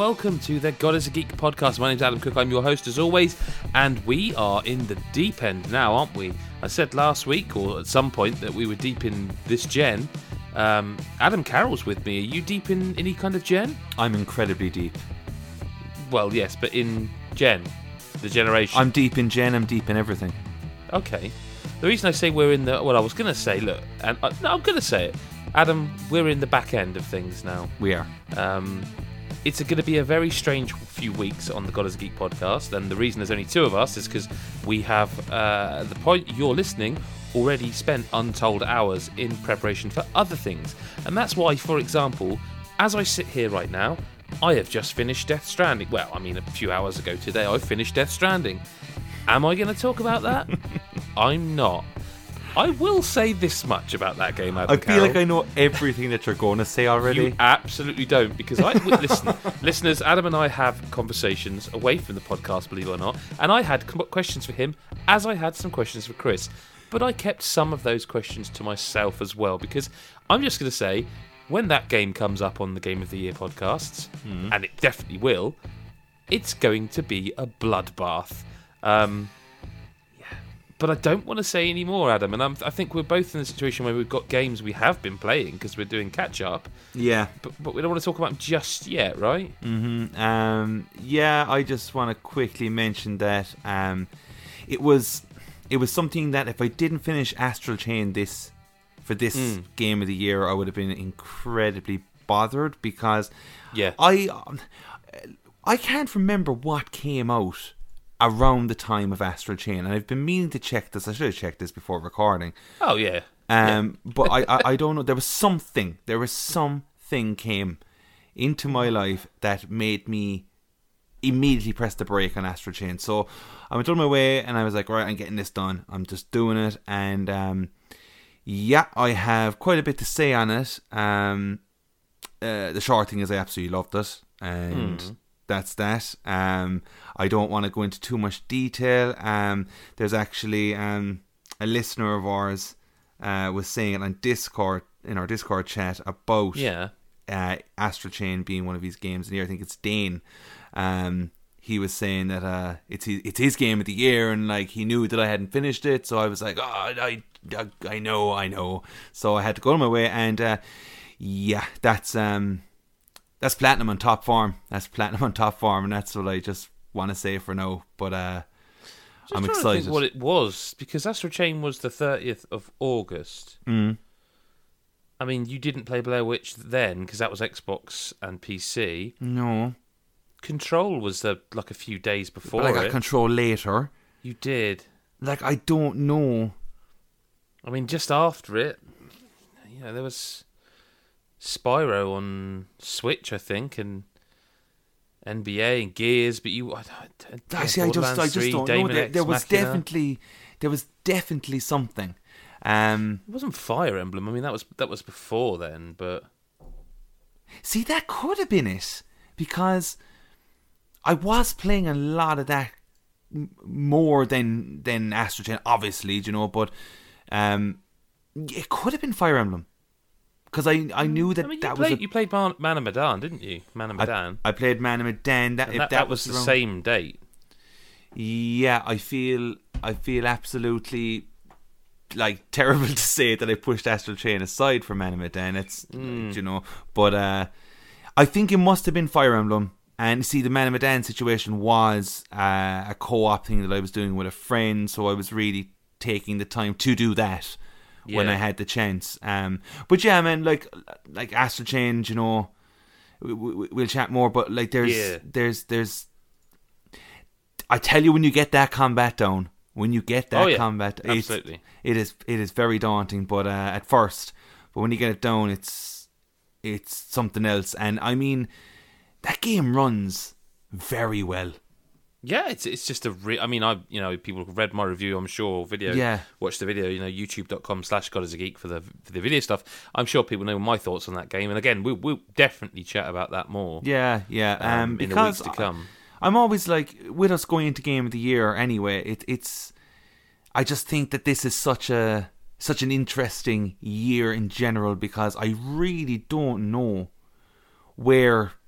welcome to the God is a Geek podcast. My name's Adam Cook, I'm your host as always, and we are in the deep end now, aren't we? I said last week, or at some point, that we were deep in this gen. Adam Carroll's with me. Are you deep in any kind of gen? I'm incredibly deep. Well, yes, but in gen, the generation. I'm deep in gen, I'm deep in everything. Okay. The reason I say we're in the... Well, I was going to say, look, and no, I'm going to say it. Adam, we're in the back end of things now. We are. It's going to be a very strange few weeks on the God is a Geek podcast, and the reason there's only two of us is because we have, at the point you're listening, already spent untold hours in preparation for other things. And that's why, for example, as I sit here right now, I have just finished Death Stranding. Well, I mean, a few hours ago today, I finished Death Stranding. Am I going to talk about that? I'm not. I will say this much about that game, Adam I feel Carroll. like I know everything that you're going to say already. You absolutely don't, because listeners, Adam and I have conversations away from the podcast, believe it or not, and I had questions for him, as I had some questions for Chris, but I kept some of those questions to myself as well, because I'm just going to say, when that game comes up on the Game of the Year podcasts, and it definitely will, it's going to be a bloodbath. But I don't want to say any more, Adam, and I think we're both in a situation where we've got games we have been playing because we're doing catch-up. Yeah. But we don't want to talk about them just yet, right? Mm-hmm. Yeah, I just want to quickly mention that it was something that if I didn't finish Astral Chain for this Game of the Year, I would have been incredibly bothered because I can't remember what came out around the time of Astral Chain, and I've been meaning to check this. I should have checked this before recording. Oh yeah. But I don't know. There was something came into my life that made me immediately press the brake on Astral Chain. So I went on my way, and I was like, right, I'm getting this done. I'm just doing it, and I have quite a bit to say on it. The short thing is, I absolutely loved it, and that's that. I don't want to go into too much detail. There's actually a listener of ours was saying on Discord, in our Discord chat, about Astral Chain being one of his games of the year. I think it's Dane. He was saying that it's his game of the year, and like he knew that I hadn't finished it, so I was like, I know. So I had to go on my way, and that's platinum on top form. And that's what I just want to say for now. But I'm excited. To think what it was, because Astral Chain was the 30th of August. I mean, you didn't play Blair Witch then, because that was Xbox and PC. No. Control was like a few days before. But I got Control later. You did. Like, I don't know. I mean, just after it, there was Spyro on Switch, I think, and NBA and Gears, but I just don't know. There was definitely something. It wasn't Fire Emblem. I mean, that was before then, but see, that could have been it, because I was playing a lot of that more than Astral Chain, obviously, but it could have been Fire Emblem. Because I knew that you played Man of Medan, didn't you? Man of Medan. I played Man of Medan. That was the same date. Yeah, I feel absolutely like terrible to say that I pushed Astral Chain aside for Man of Medan. It's but I think it must have been Fire Emblem. And see, the Man of Medan situation was a co-op thing that I was doing with a friend, so I was really taking the time to do that. When I had the chance. But yeah, man, like Astral Chain, we'll chat more, but like there's I tell you, when you get that combat down, combat, absolutely, it is very daunting, but at first, but when you get it down, it's something else. And I mean, that game runs very well. Yeah, it's just I mean, people have read my review, I'm sure, watch the video, youtube.com/GodIsAGeek for the video stuff. I'm sure people know my thoughts on that game, and again, we'll definitely chat about that more. Yeah. In the weeks to come. I'm always like, with us going into Game of the Year anyway, I just think that this is such an interesting year in general, because I really don't know where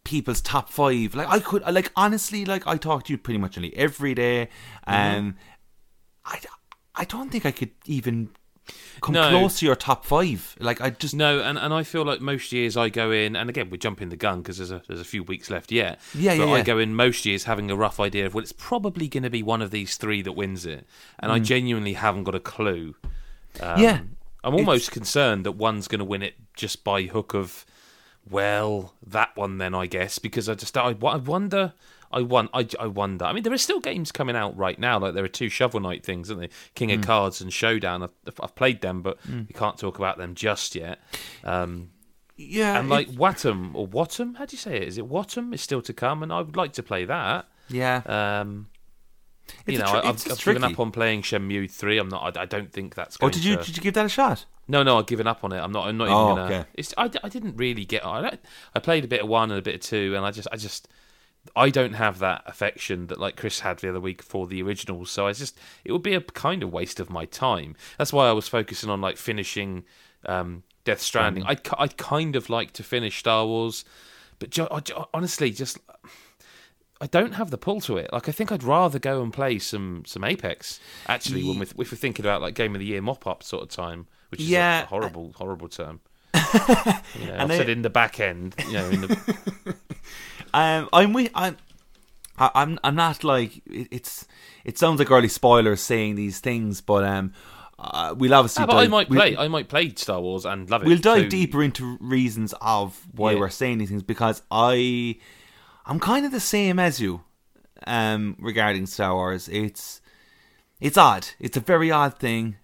people's top 5. Like I could, like honestly, like I talk to you pretty much nearly every day, and I don't think I could even come close to your top 5. Like I just no, and I feel like most years I go in, and again we're jumping the gun because there's a few weeks left yet. I go in most years having a rough idea of, well, it's probably going to be one of these 3 that wins it, and I genuinely haven't got a clue. I'm almost concerned that one's going to win it just by hook of, well, that one then, I guess, because I wonder. I wonder. I mean, there are still games coming out right now. Like there are 2 Shovel Knight things, aren't there? King of Cards and Showdown. I've played them, but we can't talk about them just yet. And like Wattam or Wattam, how do you say it? Is it Wattam? Is still to come, and I would like to play that. Yeah. I've given up on playing Shenmue 3. I'm not. I don't think that's. Did you give that a shot? No, I've given up on it. I'm not even gonna. Okay. I didn't really get. I played a bit of 1 and a bit of 2, and I don't have that affection that like Chris had the other week for the originals, so it would be a kind of waste of my time. That's why I was focusing on like finishing Death Stranding. I'd kind of like to finish Star Wars, but honestly, I don't have the pull to it. Like I think I'd rather go and play some Apex actually when if we're thinking about like Game of the Year mop up sort of time, which is a horrible term. I've said in the back end, in the. I'm not like it sounds like early spoilers saying these things, but we'll obviously. I might play Star Wars and love it. We'll dive deeper into reasons of why we're saying these things, because I'm kind of the same as you regarding Star Wars. It's odd. It's a very odd thing.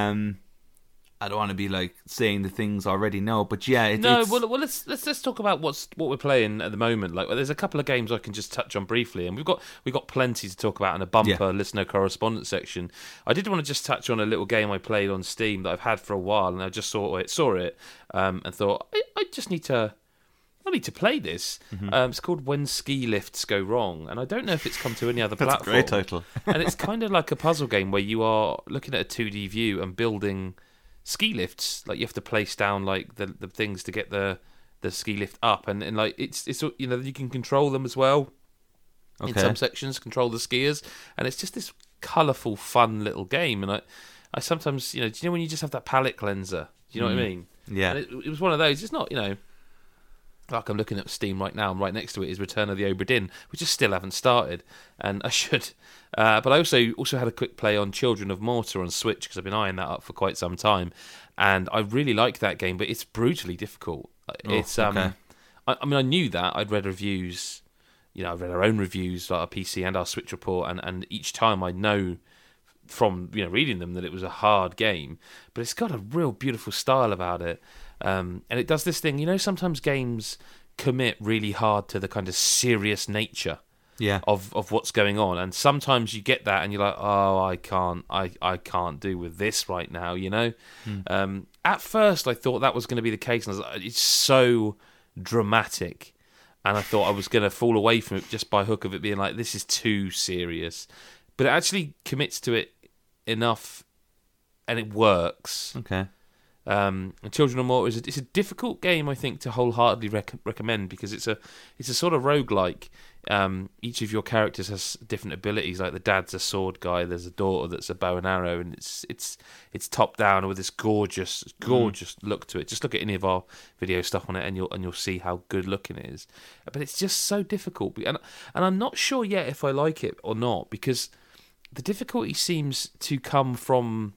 I don't want to be like saying the things I already know, but yeah. Well, let's talk about what we're playing at the moment. Like, there's a couple of games I can just touch on briefly, and we've got plenty to talk about in a bumper listener correspondence section. I did want to just touch on a little game I played on Steam that I've had for a while, and I just saw it, and thought I need to play this. It's called When Ski Lifts Go Wrong, and I don't know if it's come to any other platform. That's a great title. And it's kind of like a puzzle game where you are looking at a 2D view and building ski lifts. Like you have to place down like the things to get the ski lift up, and like it's you can control them as well. Okay. In some sections, control the skiers, and it's just this colourful, fun little game. And I sometimes do you know when you just have that palette cleanser? Do you know what I mean? Yeah. And it was one of those. It's not like I'm looking at Steam right now, and right next to it is Return of the Obra Dinn, which I still haven't started, and I should. But I also had a quick play on Children of Morta on Switch, because I've been eyeing that up for quite some time, and I really like that game, but it's brutally difficult. Okay. I knew that. I'd read reviews, I've read our own reviews, like our PC and our Switch report, and each time I know from reading them that it was a hard game, but it's got a real beautiful style about it. And it does this thing, sometimes games commit really hard to the kind of serious nature of what's going on, and sometimes you get that and you're like, oh, I can't do with this right now, At first I thought that was going to be the case, and I was like, it's so dramatic, and I thought I was going to fall away from it just by hook of it being like, this is too serious, but it actually commits to it enough and it works. Okay. And Children of Morta it's a difficult game, I think, to wholeheartedly recommend, because it's a sort of roguelike. Each of your characters has different abilities. Like the dad's a sword guy, there's a daughter that's a bow and arrow, and it's top down with this gorgeous look to it. Just look at any of our video stuff on it, and you'll see how good looking it is. But it's just so difficult, and I'm not sure yet if I like it or not, because the difficulty seems to come from.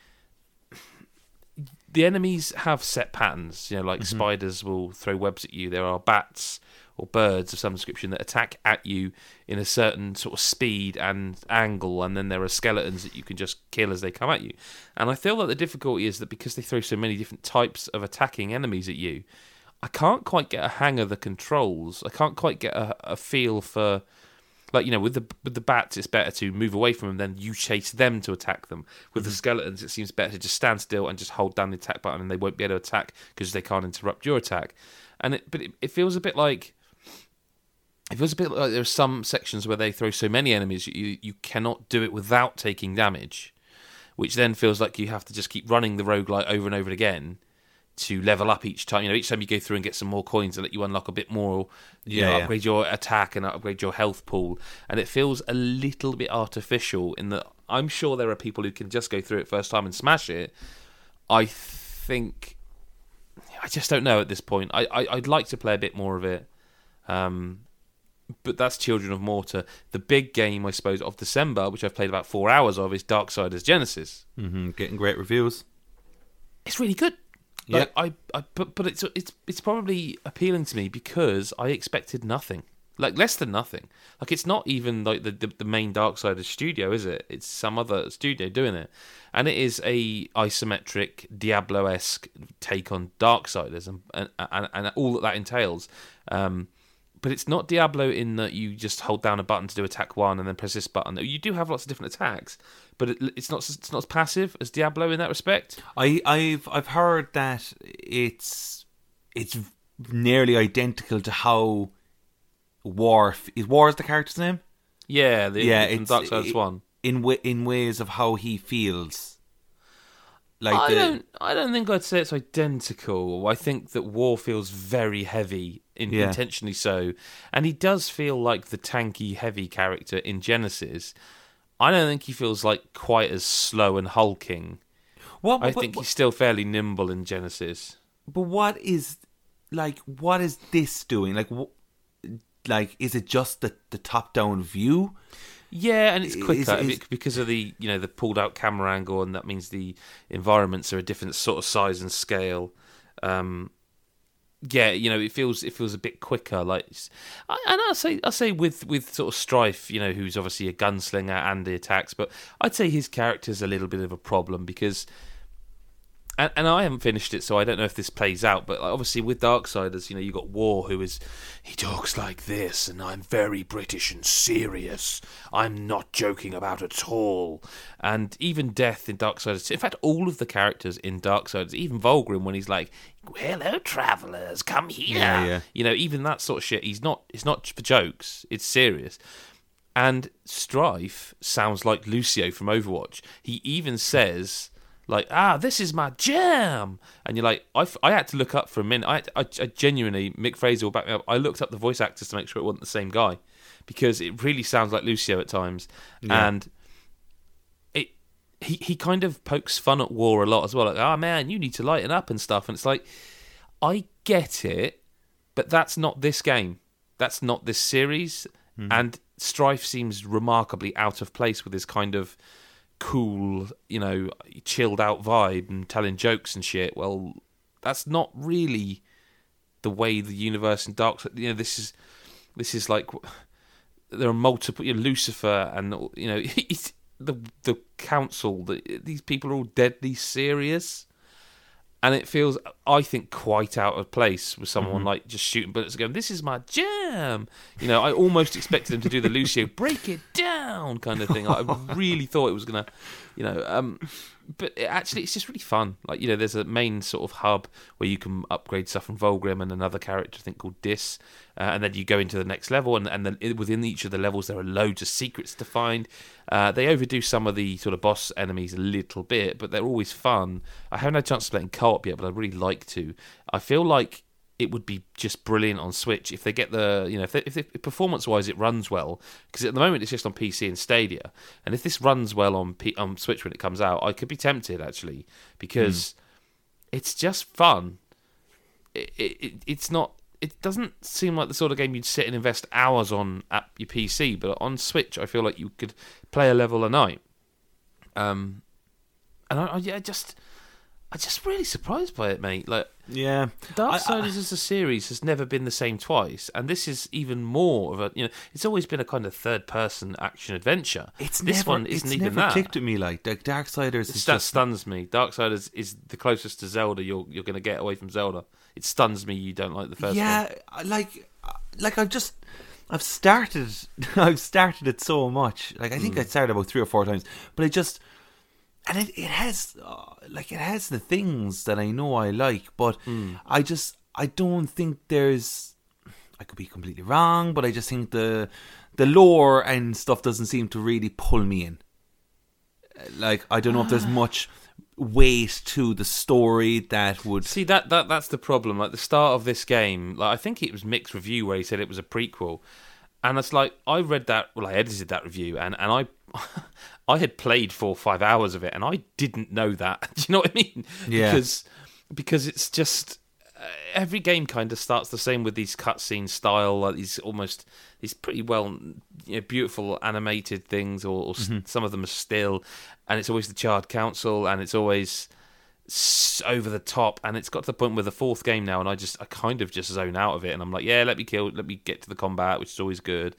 The enemies have set patterns, like spiders will throw webs at you. There are bats or birds of some description that attack at you in a certain sort of speed and angle, and then there are skeletons that you can just kill as they come at you. And I feel that the difficulty is that because they throw so many different types of attacking enemies at you, I can't quite get a hang of the controls. I can't quite get a feel for... Like, with the bats, it's better to move away from them, then you chase them to attack them. With the skeletons, it seems better to just stand still and just hold down the attack button, and they won't be able to attack because they can't interrupt your attack. And it feels a bit like... It feels a bit like there are some sections where they throw so many enemies you cannot do it without taking damage, which then feels like you have to just keep running the roguelite over and over again to level up each time. Each time you go through and get some more coins, they let you unlock a bit more. Upgrade your attack and upgrade your health pool. And it feels a little bit artificial in that I'm sure there are people who can just go through it first time and smash it. I just don't know at this point. I'd like to play a bit more of it. But that's Children of Morta. The big game, I suppose, of December, which I've played about 4 hours of, is Darksiders Genesis. Mm-hmm. Getting great reviews. It's really good. But it's probably appealing to me because I expected nothing, like less than nothing. Like it's not even like the main Darksiders studio, is it? It's some other studio doing it, and it is a isometric Diablo-esque take on Darksiders and all that entails. But it's not Diablo in that you just hold down a button to do attack 1 and then press this button. You do have lots of different attacks, but it's not as passive as Diablo in that respect. I've heard that it's nearly identical to how War is the character's name. Yeah, it's Darksiders 1 in ways of how he feels. I don't think I'd say it's identical. I think that War feels very heavy, intentionally so, and he does feel like the tanky, heavy character in Genesis. I don't think he feels like quite as slow and hulking. I think he's still fairly nimble in Genesis. But what is this doing? Is it just the top-down view? Yeah, and it's quicker because of the the pulled out camera angle, and that means the environments are a different sort of size and scale. It feels a bit quicker. I'll say with sort of Strife, who's obviously a gunslinger and the attacks, but I'd say his character's a little bit of a problem because. And I haven't finished it, so I don't know if this plays out. But obviously, with Darksiders, you got War, he talks like this, and I'm very British and serious. I'm not joking about at all. And even Death in Darksiders, in fact, all of the characters in Darksiders, even Vulgrim, when he's like, "Hello, travellers, come here," even that sort of shit. It's not for jokes. It's serious. And Strife sounds like Lucio from Overwatch. He even says. This is my jam, and you're like, I had to look up for a minute. I genuinely, Mick Fraser will back me up. I looked up the voice actors to make sure it wasn't the same guy, because it really sounds like Lucio at times, and he kind of pokes fun at War a lot as well. Like, man, you need to lighten up and stuff, and it's like, I get it, but that's not this game. That's not this series, and Strife seems remarkably out of place with this kind of cool, chilled out vibe and telling jokes and shit. Well, that's not really the way the universe in Dark. This is like there are multiple. Lucifer and the council. These people are all deadly serious, and it feels, I think, quite out of place with someone like just shooting bullets and going, "This is my jam." I almost expected him to do the Lucio break it down kind of thing. I really thought it was gonna, but it's just really fun. There's a main sort of hub where you can upgrade stuff from Vulgrim and another character, I think, called Dis, and then you go into the next level, and then within each of the levels there are loads of secrets to find. They overdo some of the sort of boss enemies a little bit, but they're always fun. I haven't had a chance to play in co-op yet, but I'd really like to. I feel like it would be just brilliant on Switch if they get the, if performance-wise it runs well, because at the moment it's just on PC and Stadia, and if this runs well on Switch when it comes out, I could be tempted actually, because it's just fun. It's not. It doesn't seem like the sort of game you'd sit and invest hours on at your PC, but on Switch, I feel like you could play a level a night. And I'm just really surprised by it, mate. Darksiders as a series has never been the same twice, and this is even more of a. It's always been a kind of third-person action adventure. This one isn't even never that. Clicked at me like Darksiders. That stuns me. Darksiders is the closest to Zelda you're going to get away from Zelda. It stuns me. You don't like the first one. Yeah, I've started it so much. I think I started about 3 or 4 times, but and it has the things that I know I like, but I don't think there's. I could be completely wrong, but I just think the lore and stuff doesn't seem to really pull me in. I don't know if there's much weight to the story that would... See, that's the problem. Like, the start of this game, like, I think it was Mick's review where he said it was a prequel. And it's like, I read that, well, I edited that review, and I I had played 4 or 5 hours of it, and I didn't know that. Do you know what I mean? Yeah. Because it's just... every game kind of starts the same with these cutscene style, like these pretty well, beautiful animated things, or some of them are still, and it's always the Charred Council, and it's always over the top, and it's got to the point with the 4th game now, and I kind of just zone out of it, and I'm like, yeah, let me get to the combat, which is always good.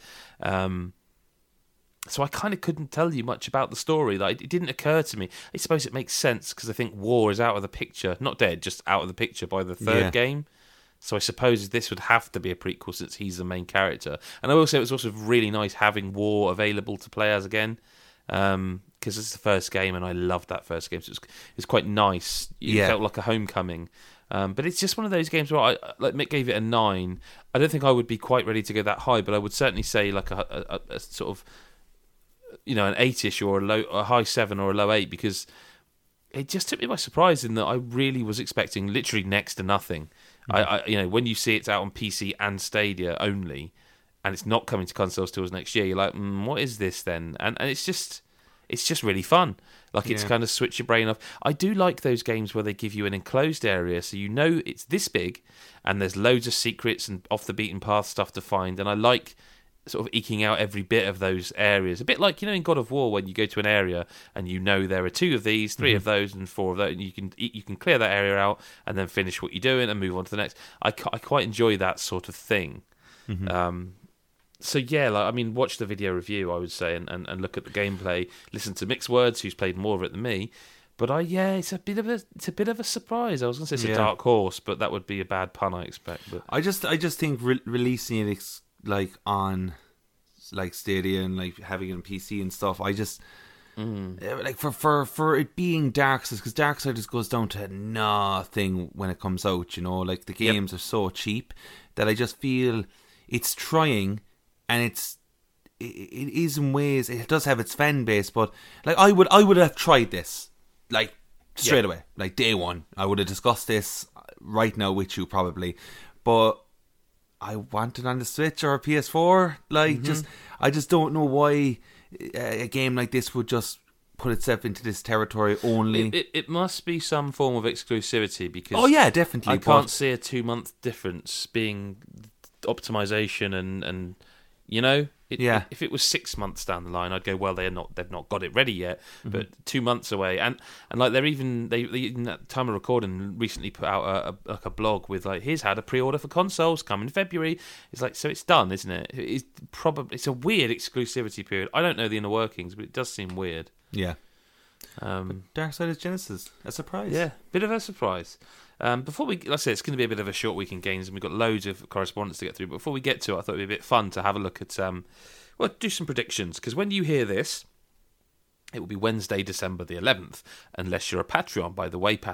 So I kind of couldn't tell you much about the story. Like, it didn't occur to me. I suppose it makes sense because I think War is out of the picture, not dead, just out of the picture by the 3rd game. So I suppose this would have to be a prequel since he's the main character. And I will say it was also really nice having War available to play as again, because it's the first game, and I loved that first game. So it was quite nice. It felt like a homecoming. But it's just one of those games where like Mick gave it a 9. I don't think I would be quite ready to go that high, but I would certainly say like a sort of, an 8-ish or a high 7 or a low 8, because it just took me by surprise in that I really was expecting literally next to nothing. I when you see it's out on PC and Stadia only, and it's not coming to consoles till next year, you're like, what is this then? And it's just really fun. Like, it's kind of switch your brain off. I do like those games where they give you an enclosed area, so it's this big, and there's loads of secrets and off the beaten path stuff to find, and I like sort of eking out every bit of those areas. A bit like, in God of War, when you go to an area and there are 2 of these, 3 of those, and 4 of those, and you can clear that area out and then finish what you're doing and move on to the next. I quite enjoy that sort of thing. So yeah, watch the video review, I would say, and look at the gameplay. Listen to Mick's words, who's played more of it than me. But it's a bit of a surprise. I was going to say it's a dark horse, but that would be a bad pun, I expect. But I just think releasing it like on like Stadia and like having it on PC and stuff, I just like for it being Darksiders, because Darksiders goes down to nothing when it comes out. Like the games are so cheap that I just feel it's trying, and it is in ways, it does have its fan base, but like I would have tried this like straight away, like day one. I would have discussed this right now with you probably, but I want it on the Switch or a PS4. Like, I just don't know why a game like this would just put itself into this territory only. It must be some form of exclusivity, because definitely. I can't see a 2-month difference being optimization and if it was 6 months down the line, I'd go, well, they've not got it ready yet. But 2 months away, and like they even at time of recording recently put out a blog with like, here's how to pre-order for consoles, come in February. It's like, so it's done, isn't it? It's a weird exclusivity period. I don't know the inner workings, but it does seem weird. Yeah. Darksiders Genesis, a surprise. Yeah, bit of a surprise. Before we, let's say it's going to be a bit of a short week in games, and we've got loads of correspondence to get through. But before we get to it, I thought it'd be a bit fun to have a look at, do some predictions, because when you hear this, it will be Wednesday, December the 11th, unless you're a Patreon. By the way,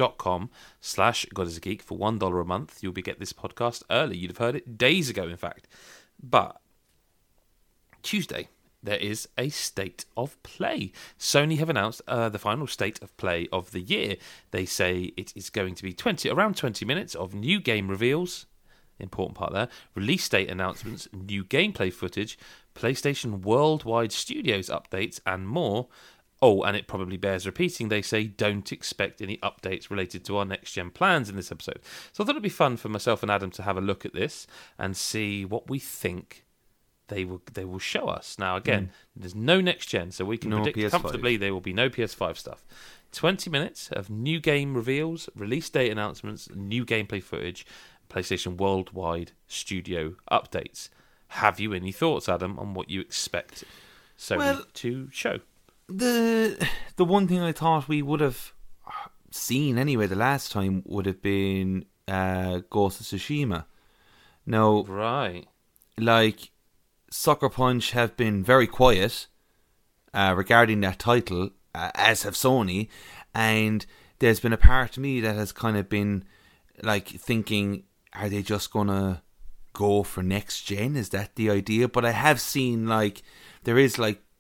patreon.com/GodIsAGeek for $1 a month. You'll get this podcast early. You'd have heard it days ago, in fact. But Tuesday, there is a State of Play. Sony have announced the final State of Play of the year. They say it is going to be around 20 minutes of new game reveals, important part there, release date announcements, new gameplay footage, PlayStation Worldwide Studios updates, and more. Oh, and it probably bears repeating, they say don't expect any updates related to our next-gen plans in this episode. So I thought it'd be fun for myself and Adam to have a look at this and see what we think they will show us. Now, again, there's no next gen, so we can predict PS5. Comfortably there will be no PS5 stuff. 20 minutes of new game reveals, release date announcements, new gameplay footage, PlayStation Worldwide Studio updates. Have you any thoughts, Adam, on what you expect Sony to show? The one thing I thought we would have seen anyway the last time would have been Ghost of Tsushima. Now, right, like, Sucker Punch have been very quiet regarding that title, as have Sony, and there's been a part of me that has kind of been like thinking, are they just gonna go for next gen? Is that the idea? But I have seen, like, there is like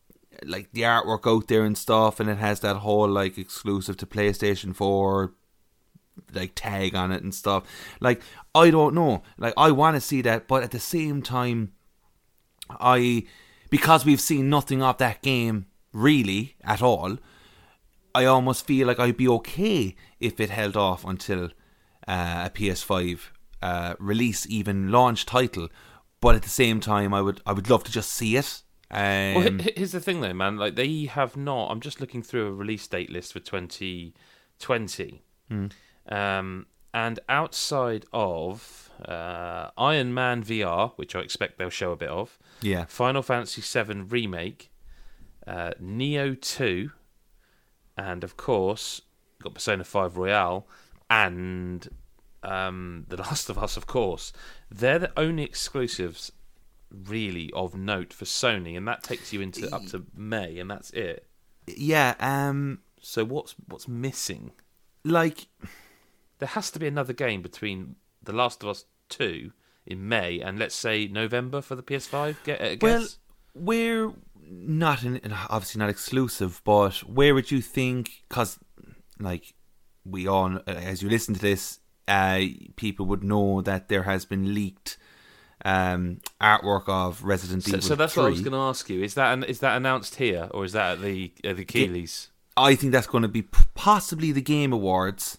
like the artwork out there and stuff, and it has that whole like exclusive to PlayStation 4 like tag on it and stuff. Like, I don't know. Like, I want to see that, but at the same time, because we've seen nothing of that game really at all, I almost feel like I'd be okay if it held off until a PS5 release, even launch title. But at the same time, I would love to just see it. Well, here's the thing though, man. Like, they have not. I'm just looking through a release date list for 2020. And outside of Iron Man VR, which I expect they'll show a bit of, yeah, Final Fantasy VII Remake, Neo 2, and of course got Persona 5 Royale, and The Last of Us, of course. They're the only exclusives really of note for Sony, and that takes you into up to May, and that's it. Yeah. So what's missing? Like, there has to be another game between The Last of Us 2 in May and, let's say, November for the PS5. Well, we're not obviously not exclusive, but where would you think? Because, like, we all, as you listen to this, people would know that there has been leaked artwork of Resident Evil 3. So that's what I was going to ask you. Is that announced here, or is that at the Keighley's? I think that's going to be possibly the Game Awards.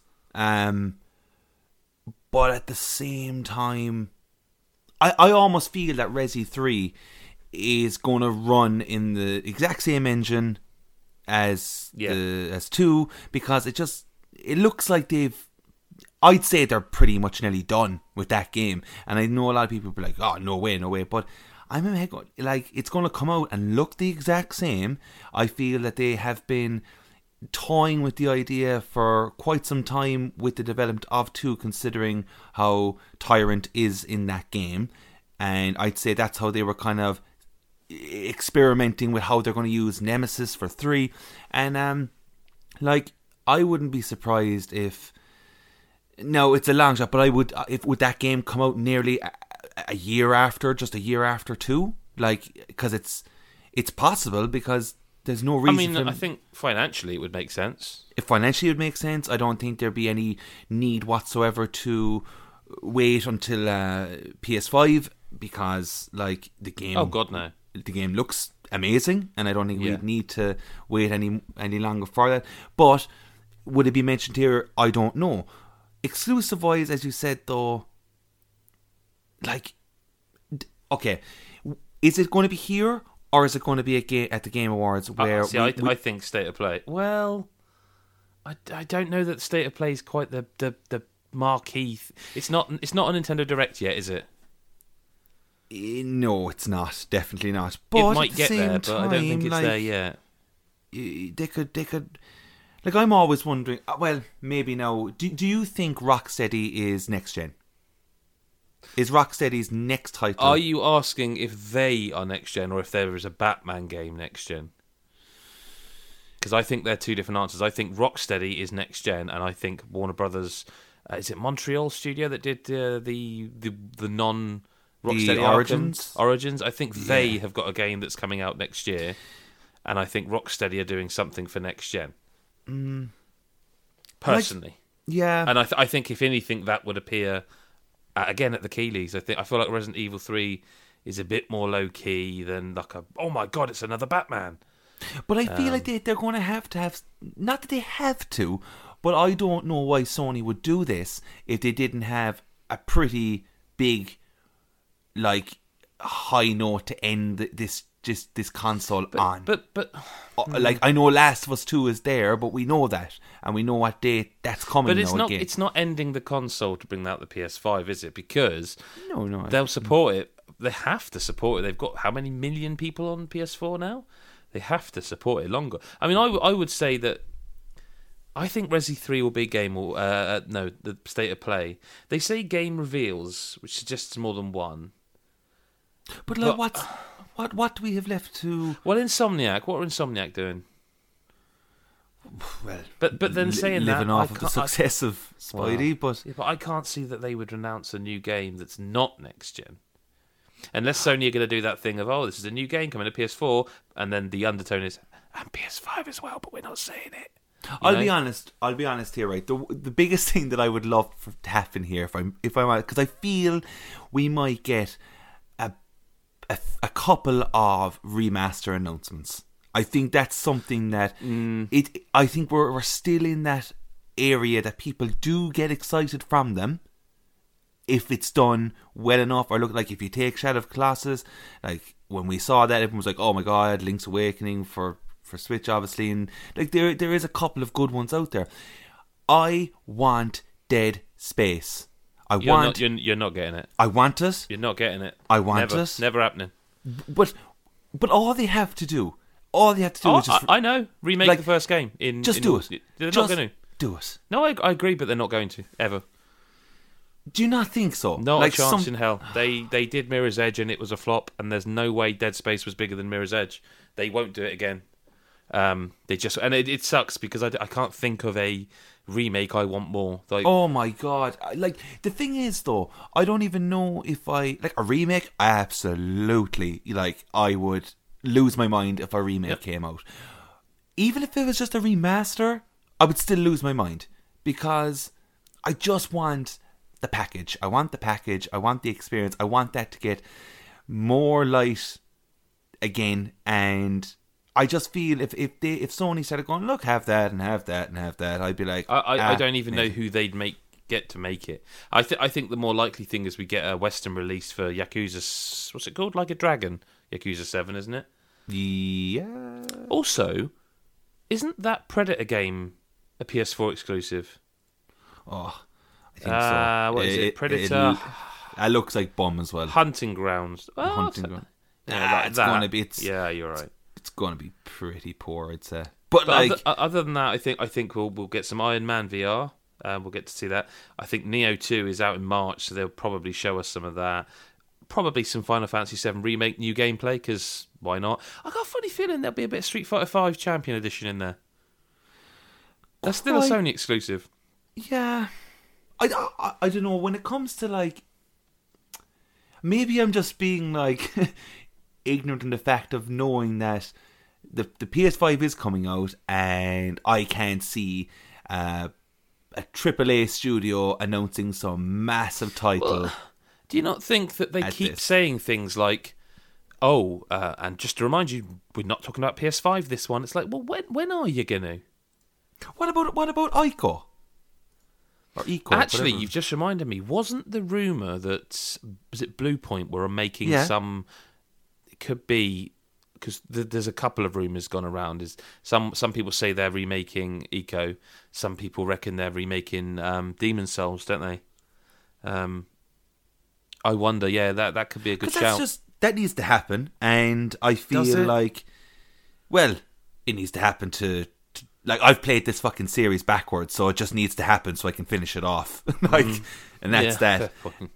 But at the same time, I almost feel that Resi 3 is going to run in the exact same engine as 2, because it looks like I'd say they're pretty much nearly done with that game. And I know a lot of people will be like, oh, no way. But I'm in my head going, like, it's going to come out and look the exact same. I feel that they have been toying with the idea for quite some time with the development of 2, considering how Tyrant is in that game. And I'd say that's how they were kind of experimenting with how they're going to use Nemesis for 3. And like, I wouldn't be surprised if, no, it's a long shot, but would that game come out nearly a year after 2? Like, because it's possible, because there's no reason. I think financially it would make sense. If financially it would make sense, I don't think there'd be any need whatsoever to wait until PS5, because, like, the game. Oh God, no! The game looks amazing, and I don't think we'd need to wait any longer for that. But would it be mentioned here? I don't know. Exclusive wise, as you said, though, like, okay, is it going to be here? Or is it going to be at the Game Awards where... I think State of Play... Well, I don't know that State of Play is quite the marquee... It's not a Nintendo Direct yet, is it? No, it's not. Definitely not. But it might get there, but I don't think it's there yet. They could... Like, I'm always wondering... Well, maybe now. Do you think Rocksteady is next gen? Is Rocksteady's next title... Are you asking if they are next gen, or if there is a Batman game next gen? Because I think they're two different answers. I think Rocksteady is next gen, and I think Warner Brothers... is it Montreal studio that did the non-Rocksteady Origins? I think they have got a game that's coming out next year, and I think Rocksteady are doing something for next gen. Personally. And I think, if anything, that would appear... again, at the Keighley's. I feel like Resident Evil 3 is a bit more low key than like oh my god, it's another Batman. But I feel like they're going to have, not that they have to, but I don't know why Sony would do this if they didn't have a pretty big, like, high note to end this console on. But like, I know Last of Us 2 is there, but we know that, and we know what date that's coming. But again. It's not ending the console to bring out the PS5, is it? Because no, they'll support it. They have to support it. They've got how many million people on PS4 now? They have to support it longer. I mean, I would say that I think Resi 3 will be game or the State of Play. They say game reveals, which suggests more than one. But like, what do we have left to? Well, Insomniac. What are Insomniac doing? Well, but then saying living that, off of the success of Spidey, but I can't see that they would announce a new game that's not next gen. Unless Sony are going to do that thing of, this is a new game coming to PS4, and then the undertone is, and PS5 as well, but we're not saying it. I'll be honest here, right? The biggest thing that I would love to happen here, if I'm because I feel we might get a couple of remaster announcements. I think that's something that I think we're still in that area that people do get excited from them if it's done well enough. Or look, like if you take Shadow of Colossus, like when we saw that, everyone was like, "Oh my god, Link's Awakening for Switch, obviously," and like there is a couple of good ones out there. I want Dead Space. You're not getting it. I want it. You're not getting it. I want it. Never happening. But all they have to do is just... I know. Remake the first game. Do it. They're not going to. Do it. No, I agree, but they're not going to, ever. Do you not think so? Not a chance in hell. They did Mirror's Edge and it was a flop, and there's no way Dead Space was bigger than Mirror's Edge. They won't do it again. It sucks because I can't think of a remake I want more. Like, oh my god! Like the thing is though, I don't even know if I like a remake. Absolutely, like I would lose my mind if a remake came out. Even if it was just a remaster, I would still lose my mind because I just want the package. I want the package. I want the experience. I want that to get more light again. And I just feel if Sony started going, look, have that and have that and have that, I'd be like, I don't even know who they'd get to make it. I think the more likely thing is we get a Western release for Yakuza. What's it called? Like a Dragon. Yakuza 7, isn't it? Yeah. Also, isn't that Predator game a PS4 exclusive? Oh, I think so. What is it? Predator. It looks like Bum as well. Hunting Grounds. Hunting Grounds. It's going to be. Yeah, you're right. It's going to be pretty poor, I'd say. But like, other than that, I think we'll get some Iron Man VR. We'll get to see that. I think Neo 2 is out in March, so they'll probably show us some of that. Probably some Final Fantasy 7 Remake new gameplay, because why not? I got a funny feeling there'll be a bit of Street Fighter 5 Champion Edition in there. That's still a Sony exclusive. Yeah. I don't know, when it comes to like... Maybe I'm just being like ignorant in the fact of knowing that the PS5 is coming out and I can't see a AAA studio announcing some massive title. Well, do you not think that they keep saying things like, and just to remind you, we're not talking about PS5 this one. It's like, well, when are you going to? What about Ico? Or Eco? Actually, whatever. you've just reminded me. Wasn't the rumour that, was it Bluepoint were making some... It could be... Because there's a couple of rumours gone around. Is some people say they're remaking Eco. Some people reckon they're remaking Demon's Souls, don't they? I wonder, that could be a good shout. That needs to happen, and I feel like, well, it needs to happen to like, I've played this fucking series backwards, so it just needs to happen so I can finish it off. And that's that.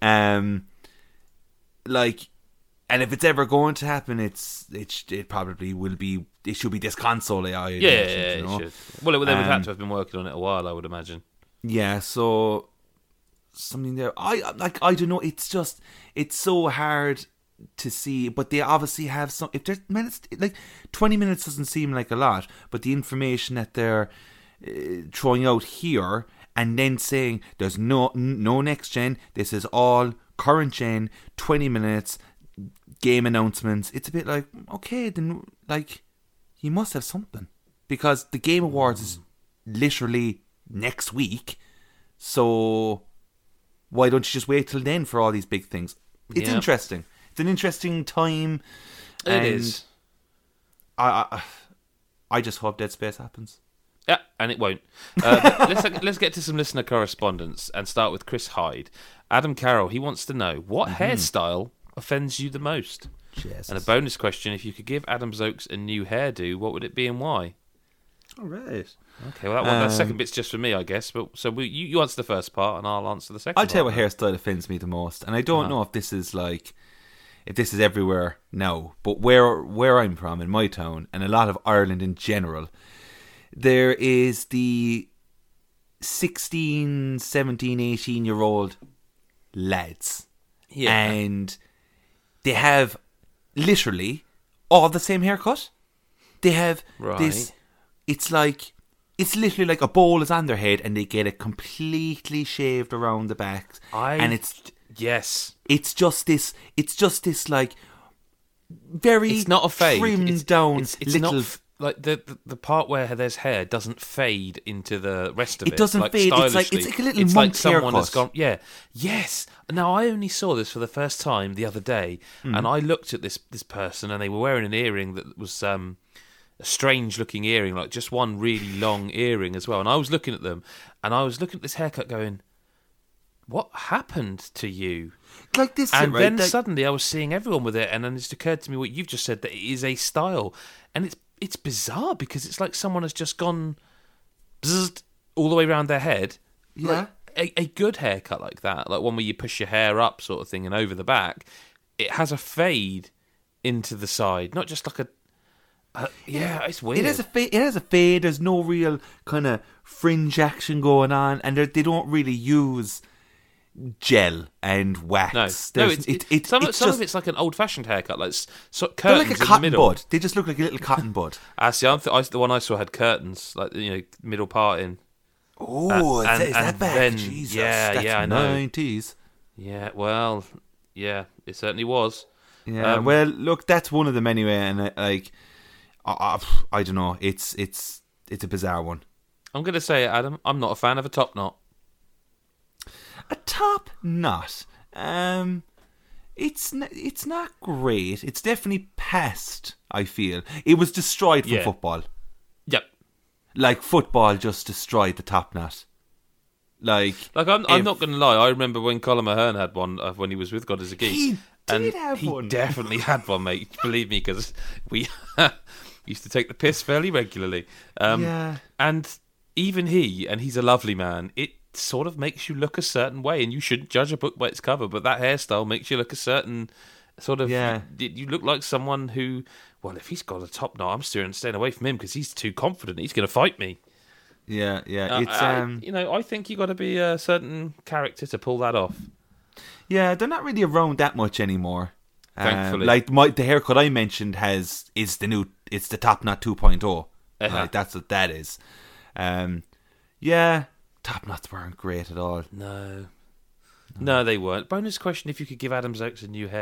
And if it's ever going to happen, it probably will be. It should be this console AI. It should. Well, they would have to have been working on it a while, I would imagine. Yeah, so something there. I don't know. It's so hard to see, but they obviously have some. If there's minutes, like 20 minutes doesn't seem like a lot, but the information that they're throwing out here and then saying there's no next gen. This is all current gen. 20 minutes. Game announcements. It's a bit like, okay, then like you must have something, because the Game Awards is literally next week, so why don't you just wait till then for all these big things? It's interesting. It's an interesting time. It is. I just hope Dead Space happens. Yeah, and it won't. Let's get to some listener correspondence and start with Chris Hyde. Adam Carroll, he wants to know what hairstyle offends you the most. Jesus. And a bonus question: if you could give Adam Zokes a new hairdo, what would it be and why? All right. Okay, well that second bit's just for me, I guess. But so you answer the first part, and I'll answer the second. I'll tell you what hairstyle offends me the most, and I don't know if this is everywhere now, but where I'm from in my town and a lot of Ireland in general, there is the 16, 17, 18-year-old lads, and they have literally all the same haircut. They have Right. this. It's literally like a bowl is on their head, and they get it completely shaved around the back, and yes. it's just this like very It's not a fade. trimmed down It's little. not like the part where there's hair doesn't fade into the rest of it. It doesn't like, fade. It's like stylishly. a little It's monk like someone has haircut. gone. Yeah. Yes. Now I only saw this for the first time the other day, and I looked at this person, and they were wearing an earring that was a strange looking earring, like just one really long earring as well. And I was looking at them, and I was looking at this haircut, going, "What happened to you?" Like this, And right? then Like, suddenly I was seeing everyone with it, and then it's occurred to me what you've just said, that it is a style, and it's bizarre because it's like someone has just gone bzzzt all the way around their head. Yeah. Like a good haircut like that, like one where you push your hair up sort of thing and over the back, it has a fade into the side, not just like it's weird. It has a fade. It has a fade. There's no real kind of fringe action going on, and they don't really use gel and wax. No, There's- some it's of just, it's like an old-fashioned haircut, like they're curtains like a in the cotton middle. bud. They just look like a little cotton bud. See, the one I saw had curtains, like middle part in. Oh, and- is that and back? then- Jesus, yeah, that's yeah, I know. 90s. Yeah, well, yeah, it certainly was. Yeah, well, look, that's one of them anyway, and I don't know. It's a bizarre one. I'm going to say it, Adam. I'm not a fan of a top knot. A top knot. It's not great. It's definitely past. I feel it was destroyed from Yeah. football. Yep. Like football just destroyed the top knot. Like I'm not going to lie. I remember when Colin Mahern had one when he was with God as a Geek. He and did have he one. definitely had one, mate. Believe me, because we used to take the piss fairly regularly. Yeah. And even he's a lovely man. It sort of makes you look a certain way, and you shouldn't judge a book by its cover, but that hairstyle makes you look a certain sort of... Yeah. You look like someone who... Well, if he's got a top knot, I'm staying away from him because he's too confident. He's going to fight me. Yeah. It's I think you got to be a certain character to pull that off. yeah, they're not really around that much anymore. Thankfully. Like the haircut I mentioned it's the top knot 2.0. Uh-huh. Like that's what that is. Yeah, top knots weren't great at all. No, they weren't. Bonus question: if you could give Adam Carroll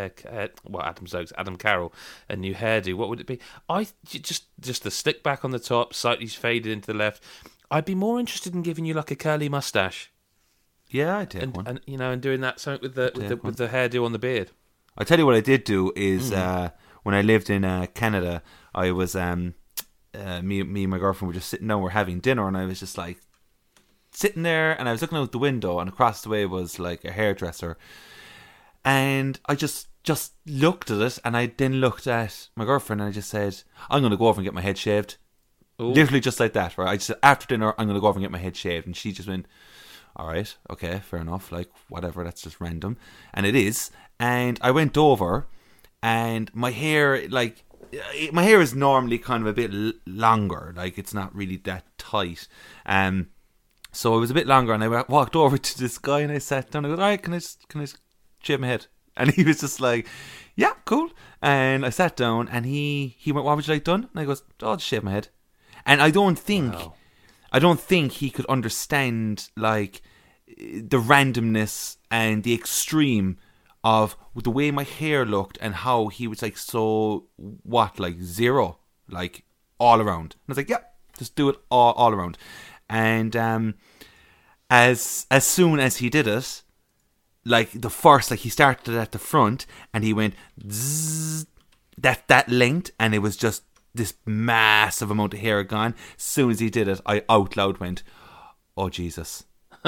a new hairdo, what would it be? Just the slick back on the top, slightly faded into the left. I'd be more interested in giving you like a curly mustache, Yeah, I did one. and doing that something with the hairdo on the beard. I tell you what I did do is when I lived in Canada, I was me and my girlfriend were just sitting down, we're having dinner, and I was just like sitting there, and I was looking out the window, and across the way was like a hairdresser, and I just looked at it, and I then looked at my girlfriend, and I just said, I'm going to go over and get my head shaved. Ooh. Literally just like that, right? I just said, after dinner, I'm going to go over and get my head shaved, and she just went, all right, okay, fair enough, like whatever, that's just random, and it is. And I went over, and my hair is normally kind of a bit longer, like it's not really that tight. So it was a bit longer, and I walked over to this guy, and I sat down. I go, all right, can I shave my head? And he was just like, yeah, cool. And I sat down, and he went, what would you like done? And I goes, oh, I'll just shave my head. And I don't think he could understand like the randomness and the extreme of the way my hair looked, and how he was like like zero, like all around. And I was like, yeah, just do it all around. And as soon as he did it, like he started at the front, and he went zzz, that length, and it was just this massive amount of hair gone. As soon as he did it, I out loud went, oh Jesus.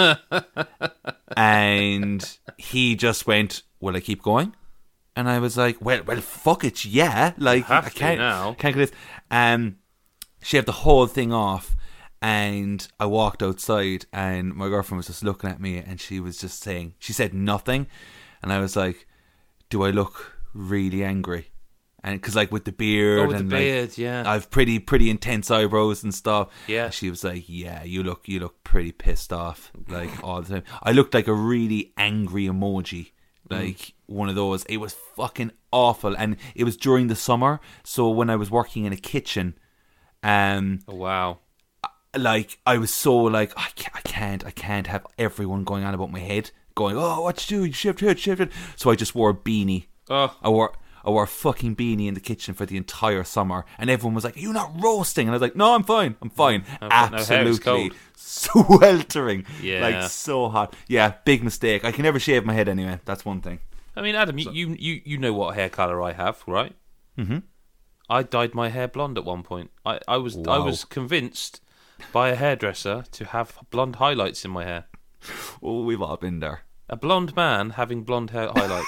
And he just went, will I keep going? And I was like, well, fuck it, yeah. Like, I can't get this. Shaved the whole thing off, and I walked outside, and my girlfriend was just looking at me, and she was just saying, she said nothing, and I was like, do I look really angry? And because like with the beard, and the beard, like, yeah, I've pretty intense eyebrows and stuff. Yeah, and she was like, yeah, you look pretty pissed off, like all the time. I looked like a really angry emoji. like one of those. It was fucking awful, and it was during the summer. So when I was working in a kitchen, Oh, wow. like I was so like I can't have everyone going on about my head, going, oh, what you doing? Shift it. So I just wore a beanie. Oh. I wore a fucking beanie in the kitchen for the entire summer, and everyone was like, "Are you not roasting?" And I was like, "No, I'm fine. Absolutely sweltering, Yeah. like so hot. Yeah, big mistake. I can never shave my head anyway. That's one thing. I mean, Adam, you know what hair colour I have, right? Mm-hmm. I dyed my hair blonde at one point. I was convinced by a hairdresser to have blonde highlights in my hair. Oh, we've all been there. A blonde man having blonde hair highlights.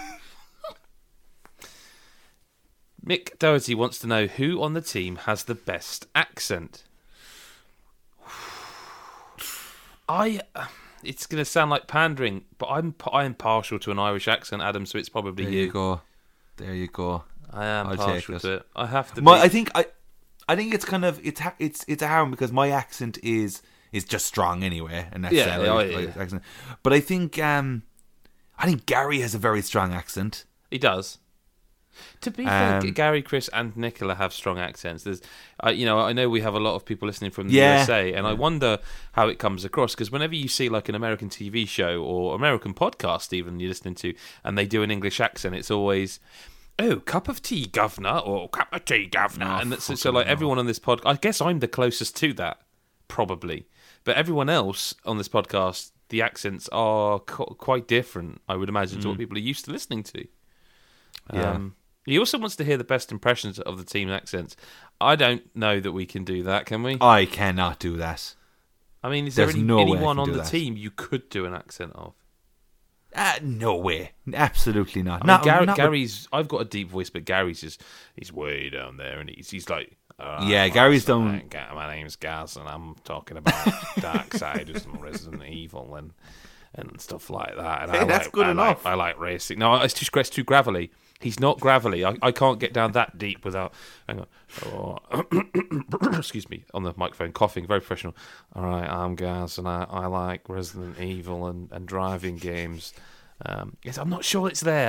Mick Doherty wants to know who on the team has the best accent. It's going to sound like pandering, but I'm partial to an Irish accent, Adam. So it's probably There you go. There you go. I am I'll partial take to it. I have to. I think it's kind of it's a harm because my accent is just strong anyway, and that's accent. But I think Gary has a very strong accent. He does. To be fair, Gary, Chris, and Nicola have strong accents. There's, I know we have a lot of people listening from the USA, and I wonder how it comes across. Because whenever you see like an American TV show or American podcast, even you're listening to, and they do an English accent, it's always, "Oh, cup of tea, governor," or "cup of tea, governor," and that's, so like everyone on this podcast. I guess I'm the closest to that, probably, but everyone else on this podcast, the accents are quite different, I would imagine, to what people are used to listening to. He also wants to hear the best impressions of the team accents. I don't know that we can do that, can we? I cannot do that. I mean, is there anyone on the team you could do an accent of? No way. Absolutely not. Gary's. I've got a deep voice, but Gary's he's way down there, and he's like. Gary's down. My name's Gaz, and I'm talking about Darksiders and Resident Evil and stuff like that. And that's good enough. I like racing. No, it's too gravelly. He's not gravelly. I can't get down that deep without. Hang on. Oh, excuse me, on the microphone, coughing, very professional. All right, I'm Gaz, and I like Resident Evil and driving games. Yes, I'm not sure it's there.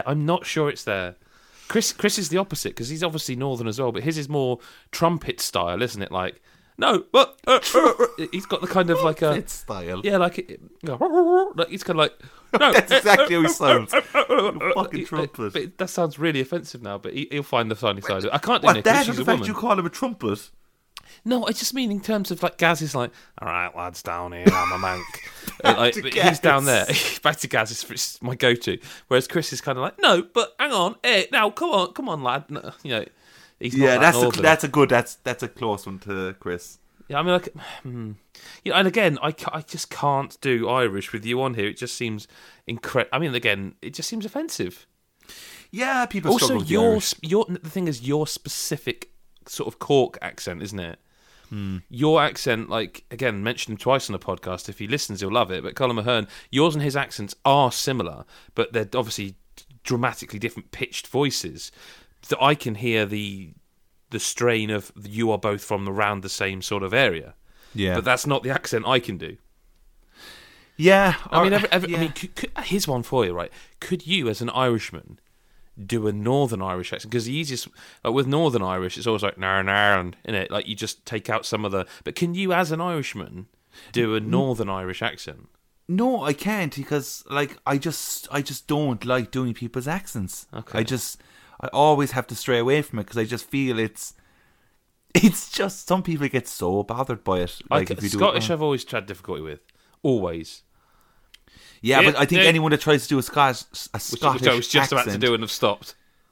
Chris is the opposite because he's obviously northern as well, but his is more trumpet style, isn't it? Like, no, but he's got the kind of like a style. Yeah, like he's kind of like. No, that's exactly how he sounds. Fucking trumpet. But that sounds really offensive now. But he'll find the funny side of it. I can't do What? Nick. That She's a fact woman. you call him a trumpet? No, I just mean in terms of like Gaz is like, all right, lads, down here, I'm a mank. He's down there. Back to Gaz is my go-to. Whereas Chris is kind of like, no, but hang on, now come on, lad. No, he's not that's a close one to Chris. Yeah, I mean, like, and again, I just can't do Irish with you on here. It just seems incredible. I mean, again, it just seems offensive. Yeah, people also, struggle with the thing is your specific sort of Cork accent, isn't it? Your accent, like, again, mentioned him twice on the podcast. If he listens, he'll love it. But Colin Mahern, yours and his accents are similar, but they're obviously dramatically different pitched voices. That I can hear the strain of you are both from around the same sort of area. Yeah. But that's not the accent I can do. Yeah. I mean, here's one for you, right? Could you, as an Irishman, do a Northern Irish accent? Because the easiest, like with Northern Irish, it's always like nar, and it, like you just take out some of the. But can you, as an Irishman, do a Northern Irish accent? No, I can't because, like, I just don't like doing people's accents. Okay. I always have to stray away from it because I just feel it's just some people get so bothered by it. Like if you Scottish, do it, I've always had difficulty with. Always. Yeah, but I think anyone that tries to do a Scottish which I was just accent, about to do and have stopped.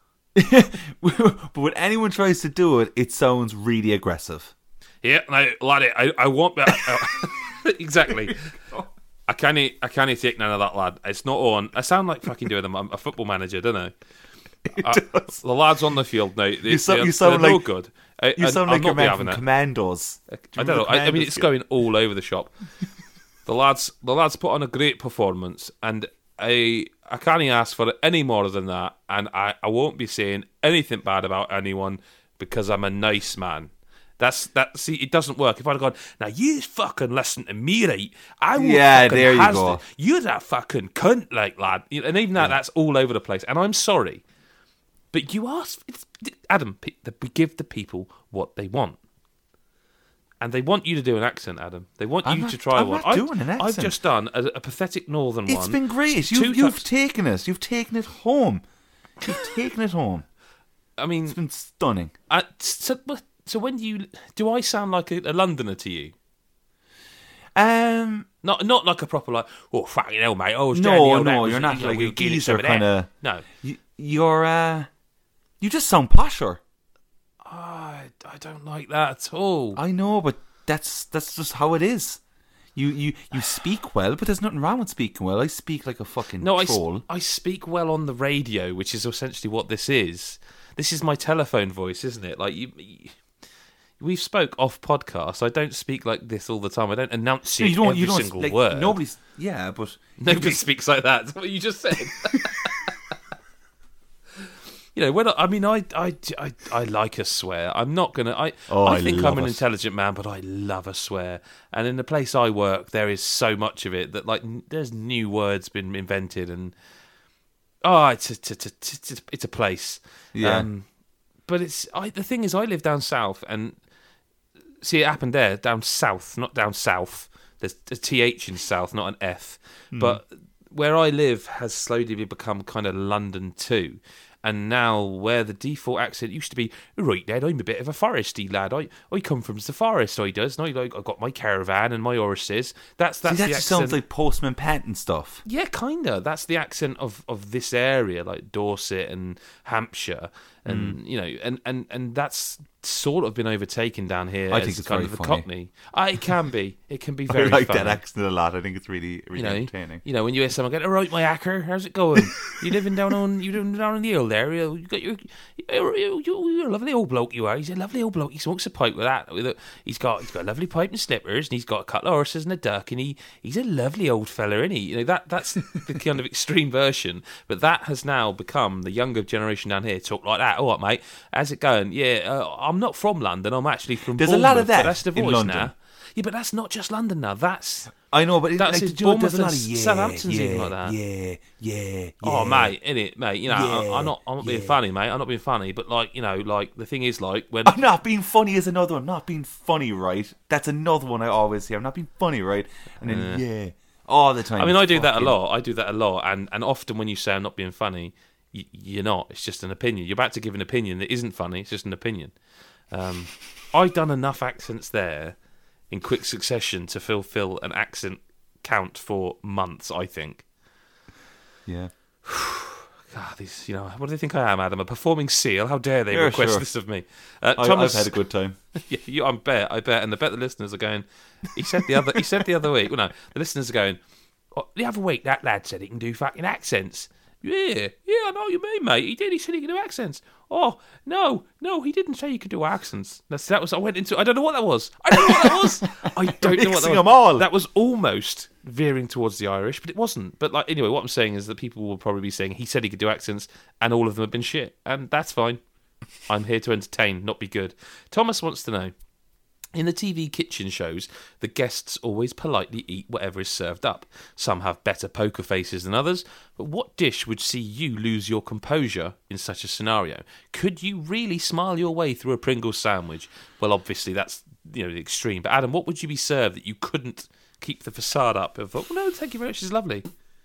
But when anyone tries to do it, it sounds really aggressive. Yeah, now, laddie, I won't be... exactly. I can't take none of that, lad. It's not on. I sound like fucking doing a football manager, don't I? The lads on the field now, you sound like no good. You sound like you're from Commandos. I don't know. I mean, it's going all over the shop. The lads put on a great performance, and I can't ask for any more than that. And I won't be saying anything bad about anyone because I'm a nice man. See, it doesn't work. If I'd have gone, now you fucking listen to me, right? I will fucking there you has go. it. You're that fucking cunt, like lad. And even that's all over the place. And I'm sorry, but you ask, Adam. We give the people what they want. And they want you to do an accent, Adam. They want you to try one. I'm not doing an accent. I've just done a pathetic northern one. It's been great. You've taken it. You've taken it home. You've taken it home. I mean, it's been stunning. So when do I sound like a Londoner to you? Not like a proper like, oh fucking hell, mate. Oh, no, you're not like a geezer kind of. No, you just sound posher. I don't like that at all. I know, but that's just how it is. You speak well, but there's nothing wrong with speaking well. I speak like a fucking troll. I speak well on the radio, which is essentially what this is. This is my telephone voice, isn't it? Like we've spoke off podcast. I don't speak like this all the time. I don't enunciate every single word. Nobody speaks like that. That's what you just said. When I like a swear. I'm not gonna. I think I'm an intelligent man, but I love a swear. And in the place I work, there is so much of it that there's new words been invented, and it's a place. Yeah. But the thing is, I live down south, and see, it happened there, down south, not down south. There's a TH in south, not an F. But where I live has slowly become kind of London too. And now, where the default accent used to be, right, Dad, I'm a bit of a foresty lad. I come from the forest, I does. And I got my caravan and my horses. That's the accent. Just sounds like Postman Pat and stuff. Yeah, kinda. That's the accent of this area, like Dorset and Hampshire, and and that's sort of been overtaken down here. I think it's kind very of the funny. Cockney. It can be. It can be very. I like funny. that accent a lot. I think it's really, really entertaining. When you hear someone go, "All right, my hacker, how's it going? You living down on the hill there? You got you're a lovely old bloke. You are. He's a lovely old bloke. He smokes a pipe with that. He's got a lovely pipe and slippers, and he's got a couple of horses and a duck, and he's a lovely old fella, isn't he? That's the kind of extreme version, but that has now become the younger generation down here talk like that. All right, mate, how's it going? Yeah, I'm not from London. I'm actually from. There's Bournemouth, a lot of that that's the voice in London. now. Yeah, but that's not just London now. I know, but that's there's Bournemouth a lot of and Southampton's even like that. Yeah. Oh, mate, innit, mate? I'm not being yeah. funny, mate. I'm not being funny, but the thing is, when I'm not being funny is another one. Not being funny, right? That's another one I always hear. I'm not being funny, right? And then all the time. I mean, I do that a lot. And often when you say I'm not being funny, you're not. It's just an opinion. You're about to give an opinion that isn't funny. It's just an opinion. I've done enough accents there in quick succession to fulfill an accent count for months, I think. Yeah. God, these, what do they think I am, Adam? A performing seal? How dare they request this of me? Thomas, I've had a good time. I bet, and I bet the listeners are going. He said the other week. Well, no, the listeners are going. The other week, that lad said he can do fucking accents. Yeah, I know what you mean, mate. He did. He said he could do accents. Oh, no, he didn't say he could do accents. That was. I went into. I don't know what that was. I don't know what that was. Them all. That was almost veering towards the Irish, but it wasn't. But anyway, what I'm saying is that people will probably be saying he said he could do accents, and all of them have been shit, and that's fine. I'm here to entertain, not be good. Thomas wants to know. In the TV kitchen shows, the guests always politely eat whatever is served up. Some have better poker faces than others, but what dish would see you lose your composure in such a scenario? Could you really smile your way through a Pringles sandwich? Well, obviously that's the extreme. But Adam, what would you be served that you couldn't keep the facade up of? Oh, no, thank you very much. It's lovely.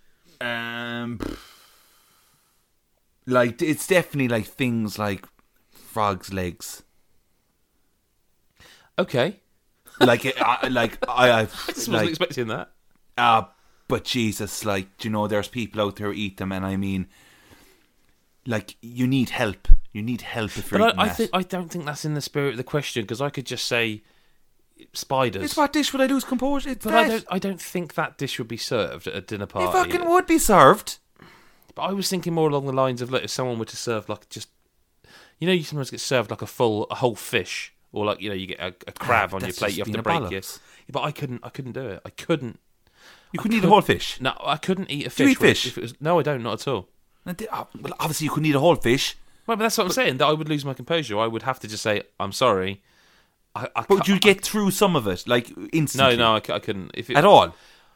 It's definitely things like frog's legs. Okay. I just wasn't expecting that. But Jesus, there's people out there who eat them, and I mean, you need help. You need help if you're eating that. I don't think that's in the spirit of the question, because I could just say spiders. It's what dish would I lose composure? I don't think that dish would be served at a dinner party. It fucking would be served. But I was thinking more along the lines of, if someone were to serve you sometimes get served a whole fish. Or you get a crab on your plate, you have to break it. Yeah, but I couldn't do it. I couldn't. You couldn't eat a whole fish? No, I couldn't eat a fish. Do you eat fish? If it was, no, I don't, not at all. Well, obviously you couldn't eat a whole fish. Well, but that's what I'm saying, that I would lose my composure. I would have to just say, I'm sorry, I But you get through some of it, like, instantly. No, I couldn't. If it, At all.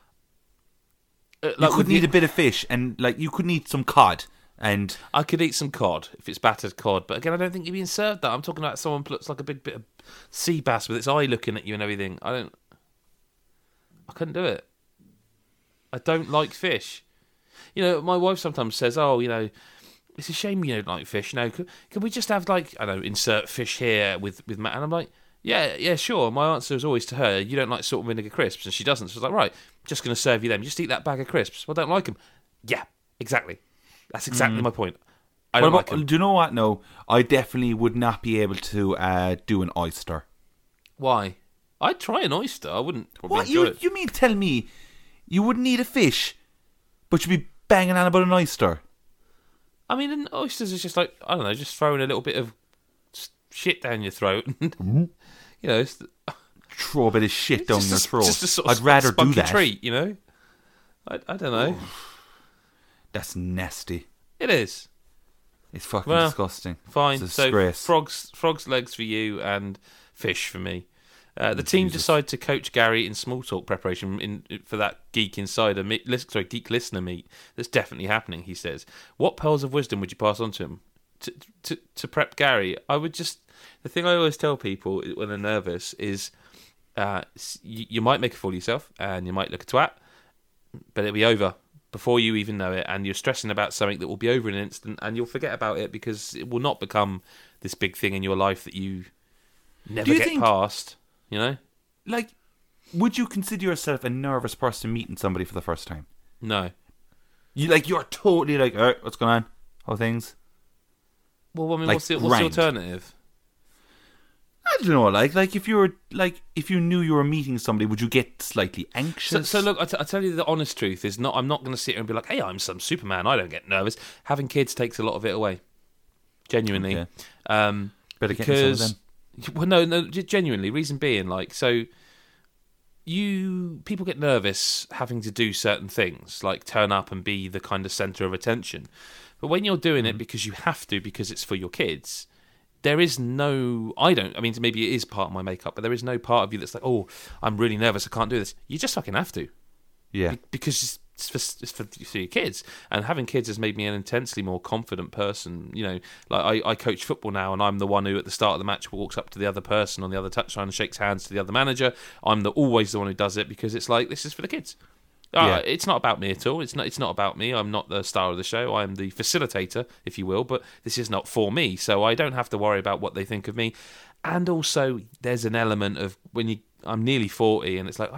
like You could with need a bit of fish, and, like, you could need some cod, and... I could eat some cod if it's battered cod, but again, I don't think you're being served that. I'm talking about someone puts like a big bit of sea bass with its eye looking at you and everything. I couldn't do it. I don't like fish. You know, my wife sometimes says, "Oh, you know, it's a shame you don't like fish. You know, can we just have like, I don't know, insert fish here with Matt?" And I'm like, yeah, sure. My answer is always to her, "You don't like salt and vinegar crisps," and she doesn't. So I was like, right, I'm just going to serve you them. Just eat that bag of crisps. Well, I don't like them. Yeah, exactly. That's exactly my point. I don't like them. Do you know what? No, I definitely would not be able to do an oyster. Why? I'd try an oyster. I wouldn't probably What? enjoy it. You mean tell me you wouldn't eat a fish, but you'd be banging on about an oyster? I mean, an oysters is just like, I don't know, just throwing a little bit of shit down your throat. You know, it's Throw a bit of shit down your throat. just a sort I'd of rather do spunky that. treat, you know? I don't know. That's nasty. It is. It's fucking Well, disgusting. Fine. It's a So disgrace. frogs legs for you and fish for me. The team Jesus. decide to coach Gary in small talk preparation for that Geek Insider Geek Listener meet. That's definitely happening, he says. What pearls of wisdom would you pass on to him? To prep Gary, I would just... The thing I always tell people when they're nervous is you might make a fool of yourself and you might look a twat, but it'll be over before you even know it, and you're stressing about something that will be over in an instant, and you'll forget about it because it will not become this big thing in your life that you never you get think- past, you know? Like, would you consider yourself a nervous person meeting somebody for the first time? No. You're totally like, all right, what's going on? How are things? Well, I mean, Like, what's the ranked. alternative? I don't know. Like if you knew you were meeting somebody, would you get slightly anxious? So look, I tell you the honest truth is not. I'm not going to sit here and be like, "Hey, I'm some Superman. I don't get nervous." Having kids takes a lot of it away. Genuinely, Okay. Better get me some of because them. well, no, genuinely. Reason being, like, so people get nervous having to do certain things, like turn up and be the kind of center of attention. But when you're doing it because you have to, because it's for your kids, there is no... I mean, maybe it is part of my makeup, but there is no part of you that's like, oh, I'm really nervous, I can't do this. You just fucking have to. Yeah. Because it's for your kids. And having kids has made me an intensely more confident person. You know, like I coach football now, and I'm the one who at the start of the match walks up to the other person on the other touchline and shakes hands to the other manager. I'm always the one who does it because it's like, this is for the kids. Yeah. It's not about me at all. It's not about me. I'm not the star of the show. I am the facilitator, if you will, but this is not for me, so I don't have to worry about what they think of me. And also, there's an element of I'm nearly 40, and it's like,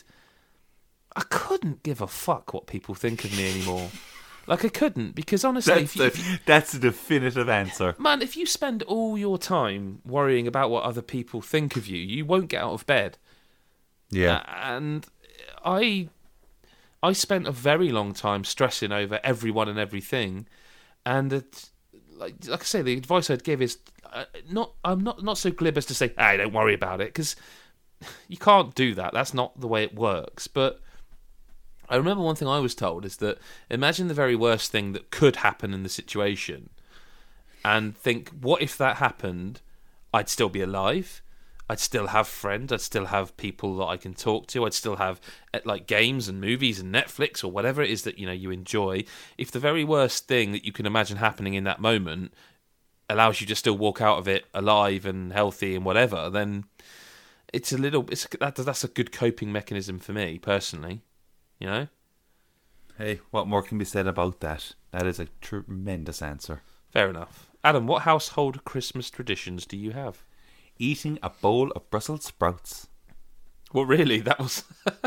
I couldn't give a fuck what people think of me anymore. Like, I couldn't, because honestly... That's a definitive answer. Man, if you spend all your time worrying about what other people think of you, you won't get out of bed. Yeah. And I spent a very long time stressing over everyone and everything, and like I say, the advice I'd give is I'm not so glib as to say, "Hey, don't worry about it," because you can't do that. That's not the way it works. But I remember one thing I was told is that imagine the very worst thing that could happen in the situation, and think, what if that happened? I'd still be alive. I'd still have friends. I'd still have people that I can talk to. I'd still have like games and movies and Netflix or whatever it is that you enjoy. If the very worst thing that you can imagine happening in that moment allows you to still walk out of it alive and healthy and whatever, then that's a good coping mechanism for me personally. You know. Hey, what more can be said about that? That is a tremendous answer. Fair enough. Adam, what household Christmas traditions do you have? Eating a bowl of Brussels sprouts. Well, really? That was...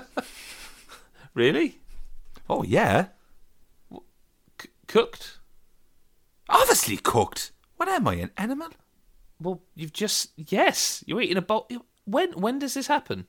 Really? Oh, yeah. Cooked? Obviously cooked. What am I, an animal? Well, you've just... Yes, you're eating a bowl... When does this happen?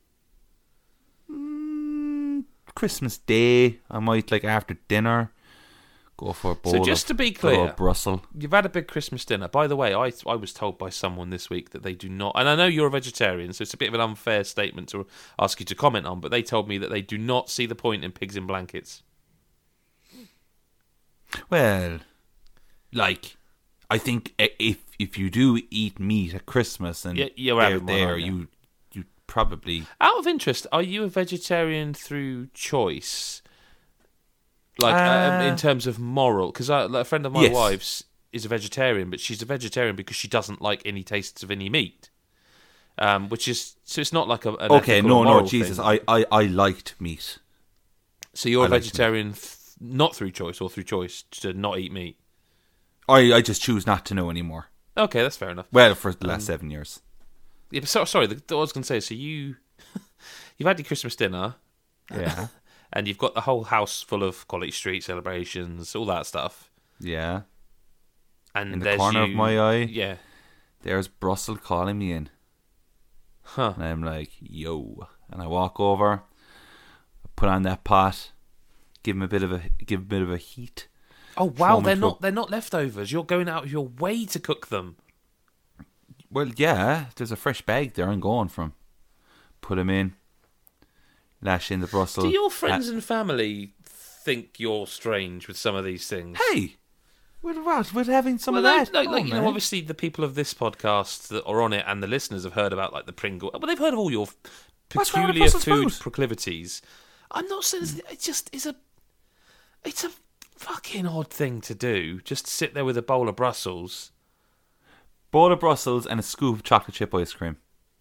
Christmas Day. I might, like, after dinner, go for a bowl So just to be clear, Brussels. you've had a big Christmas dinner. By the way, I was told by someone this week that they do not... And I know you're a vegetarian, so it's a bit of an unfair statement to ask you to comment on, but they told me that they do not see the point in pigs in blankets. Well, like, I think if if you do eat meat at Christmas and you're they're having one, there, aren't you? you probably. Out of interest, are you a vegetarian through choice? Like in terms of moral, because like a friend of my Yes. wife's is a vegetarian, but she's a vegetarian because she doesn't like any tastes of any meat. Which is so it's not like an Okay, ethical or no, moral Jesus, thing. I liked meat. So you're a I like vegetarian not through choice or through choice to not eat meat. I just choose not to know anymore. Okay, that's fair enough. Well, for the last 7 years. Yeah, but sorry, what I was going to say. So you've had your Christmas dinner, Yeah, and you've got the whole house full of Quality Street celebrations, all that stuff. yeah. And In the there's corner you, of my eye, yeah, there's Brussels calling me in. huh? And I'm like, yo. And I walk over, put on that pot, give him a bit of a heat. Oh wow, Throw 'em into they're not leftovers. You're going out of your way to cook them. Well, yeah, there's a fresh bag there I'm going from. Put them in, lash in the Brussels. Do your friends and family think you're strange with some of these things? Hey, with what? With having some of Well, that? like, Oh, like, you know, man. obviously the people of this podcast that are on it and the listeners have heard about like the Pringle. Well, they've heard of all your What's wrong with peculiar Brussels food sprouts? proclivities. I'm not saying it's a fucking odd thing to do. Just sit there with a bowl of Brussels. Bowl of Brussels and a scoop of chocolate chip ice cream.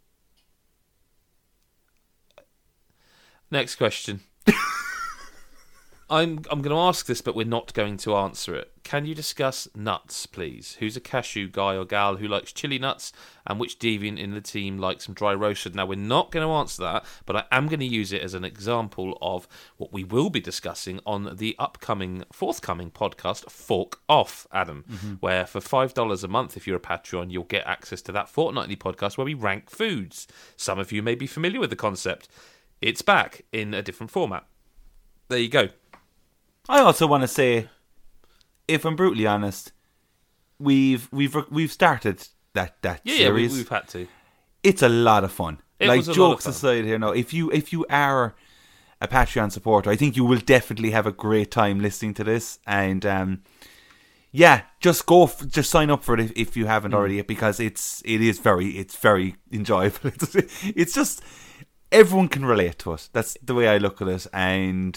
Next question. I'm going to ask this, but we're not going to answer it. Can you discuss nuts, please? Who's a cashew guy or gal who likes chili nuts, and which deviant in the team likes them dry roasted? Now, we're not going to answer that, but I am going to use it as an example of what we will be discussing on the forthcoming podcast, Fork Off, Adam, where for $5 a month, if you're a Patreon, you'll get access to that fortnightly podcast where we rank foods. Some of you may be familiar with the concept. It's back in a different format. There you go. I also want to say, if I'm brutally honest, we've started that series. We've had to. It's a lot of fun. It Like, was a lot jokes of fun. aside here now, if you are a Patreon supporter, I think you will definitely have a great time listening to this. And yeah, just just sign up for it if you haven't already, because it's very enjoyable. It's just everyone can relate to it. That's the way I look at it, and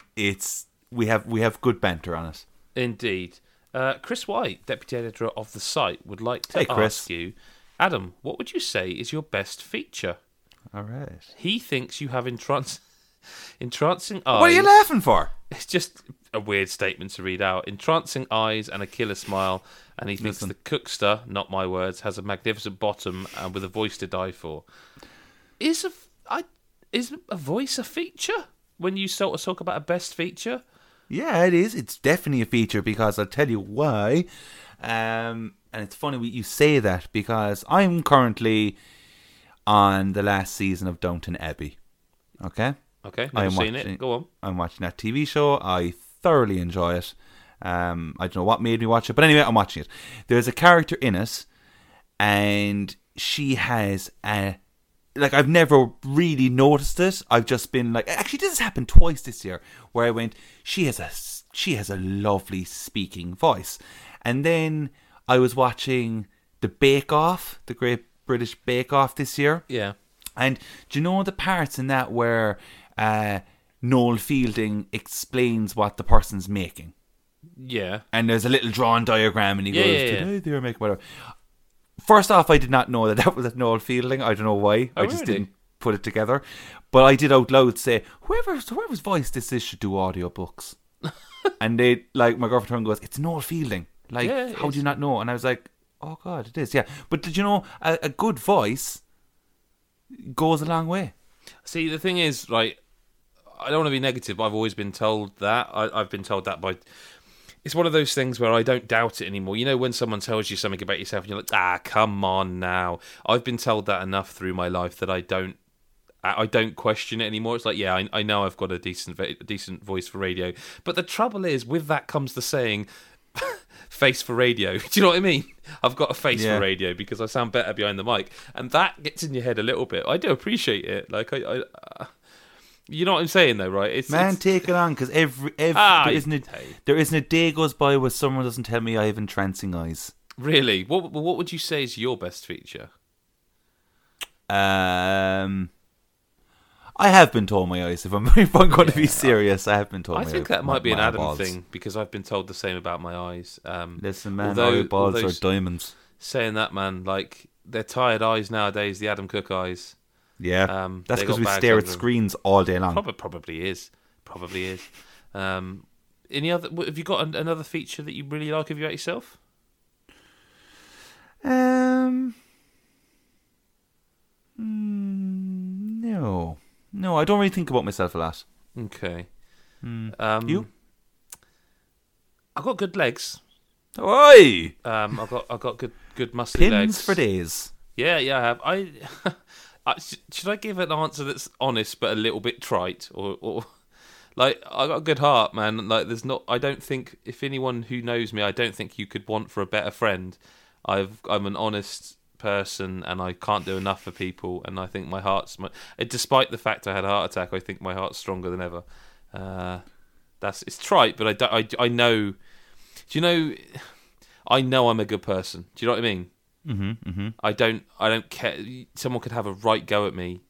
we have good banter on it. Indeed. Chris White, Deputy Editor of the site, would like to Hey, Chris. ask you, Adam, what would you say is your best feature? All right. He thinks you have entrancing eyes. What are you laughing for? It's just a weird statement to read out. Entrancing eyes and a killer smile, and he thinks the cookster, not my words, has a magnificent bottom and with a voice to die for. Is a voice a feature when you sort of talk about a best feature? Yeah, it is. It's definitely a feature, because I'll tell you why. And it's funny you say that, because I'm currently on the last season of Downton Abbey. Okay? Okay, never seen it. Go on. I'm watching that TV show. I thoroughly enjoy it. I don't know what made me watch it, but anyway, I'm watching it. There's a character in it, and she has I've never really noticed it. I've just been like, actually, this has happened twice this year, where I went, she has a lovely speaking voice. And then I was watching the Bake Off, the Great British Bake Off this year. Yeah. And do you know the parts in that where Noel Fielding explains what the person's making? Yeah. And there's a little drawn diagram, and he goes, yeah. today they're making whatever. First off, I did not know that was Noel Fielding. I don't know why. I just really? didn't put it together. But I did out loud say, whoever's voice this is should do audiobooks. And they, like, my girlfriend goes, it's Noel Fielding. Like, Yeah, how do you not know? And I was like, oh God, it is. Yeah. But did you know, a good voice goes a long way. See, the thing is, right, I don't want to be negative, but I've always been told that. I've been told that by... It's one of those things where I don't doubt it anymore. You know, when someone tells you something about yourself and you're like, come on now. I've been told that enough through my life that I don't question it anymore. It's like, yeah, I know I've got a decent voice for radio. But the trouble is, with that comes the saying, face for radio. Do you know what I mean? I've got a face for radio because I sound better behind the mic. And that gets in your head a little bit. I do appreciate it. Like, you know what I'm saying, though, right? It's Take it on, because there isn't a day goes by where someone doesn't tell me I have entrancing eyes. Really? What would you say is your best feature? I have been told my eyes. If I'm going to be serious, I have been told. I my think that might be an Adam eyeballs. thing, because I've been told the same about my eyes. Listen, man, eyeballs are diamonds. Saying that, man, like, they're tired eyes nowadays, the Adam Cook eyes. Yeah, that's they because got we bags stare at under them. screens all day long. Probably is. Any other? Have you got another feature that you really like of you at yourself? No, I don't really think about myself a lot. Okay. You? I've got good legs. Oi! I've got good muscly Pins legs. for days. Yeah, I have. Should I give an answer that's honest but a little bit trite, or like, I got a good heart, man. Like, I don't think, if anyone who knows me, I don't think you could want for a better friend. I'm an honest person, and I can't do enough for people, and I think my heart's despite the fact I had a heart attack, I think my heart's stronger than ever. It's trite, but I know. Do you know? I know I'm a good person. Do you know what I mean? Mm-hmm. I don't care. Someone could have a right go at me.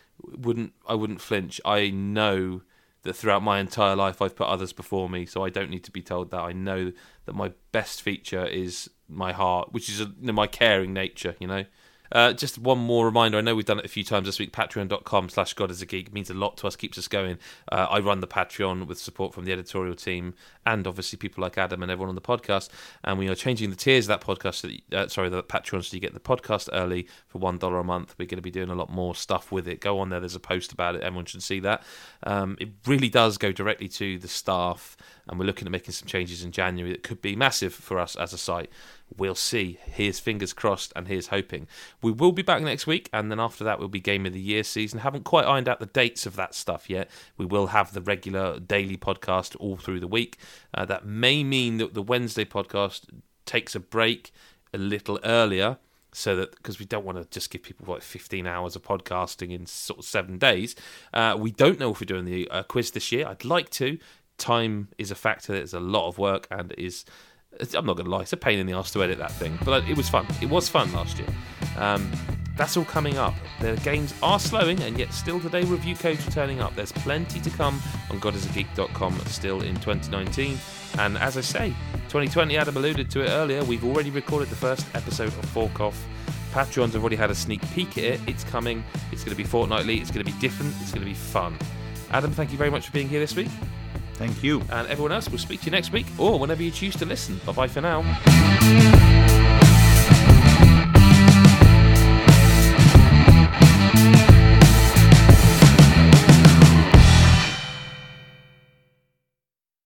I wouldn't flinch. I know that throughout my entire life I've put others before me, so I don't need to be told that. I know that my best feature is my heart, which is my caring nature, you know. Just one more reminder, I know we've done it a few times this week, patreon.com/GodIsAGeek means a lot to us, keeps us going. I run the Patreon with support from the editorial team and obviously people like Adam and everyone on the podcast, and we are changing the tiers of that podcast, the Patreon, so you get the podcast early for $1 a month. We're going to be doing a lot more stuff with it. Go on there, there's a post about it, everyone should see that. It really does go directly to the staff, and we're looking at making some changes in January that could be massive for us as a site. We'll see. Here's fingers crossed, and here's hoping. We will be back next week, and then after that will be Game of the Year season. Haven't quite ironed out the dates of that stuff yet. We will have the regular daily podcast all through the week. That may mean that the Wednesday podcast takes a break a little earlier, so that, because we don't want to just give people like 15 hours of podcasting in sort of 7 days. We don't know if we're doing the quiz this year. I'd like to. Time is a factor. It's a lot of work, and I'm not going to lie, it's a pain in the arse to edit that thing, but it was fun. It was fun last year. That's all coming up. The games are slowing, and yet still today review codes are turning up. There's plenty to come on godisageek.com still in 2019. And as I say, 2020, Adam alluded to it earlier, we've already recorded the first episode of Fork Off. Patreons have already had a sneak peek at it. It's coming. It's going to be fortnightly. It's going to be different. It's going to be fun. Adam, thank you very much for being here this week. Thank you. And everyone else, we'll speak to you next week, or whenever you choose to listen. Bye-bye for now.